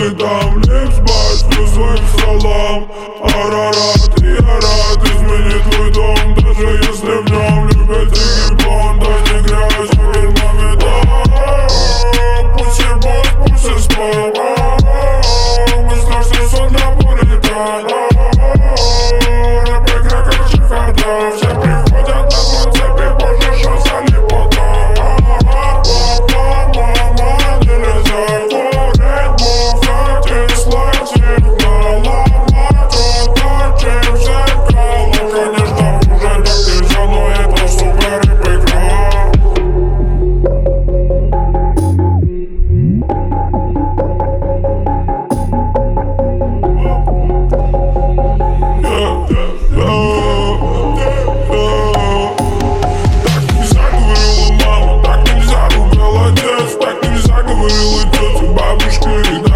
там липсбай, сплю своим столом. Арарат и арат изменит твой дом, даже если в нем любят тигипон. Да не грязь, фильмами, да. Пусть ебать, пусть и спам. Мы страшный сон для пуритан. Рэп игра как чехарда. Все приходят на звон цепи, позже шанса липота. Мама, нельзя курить, бухать и слать наломать. Отдачи в зеркало, конечно, уже так нельзя, но это супер рэп-игра. Так нельзя, говорила мама, так нельзя, ругал отец, так нельзя, говорила тетя, бабушка и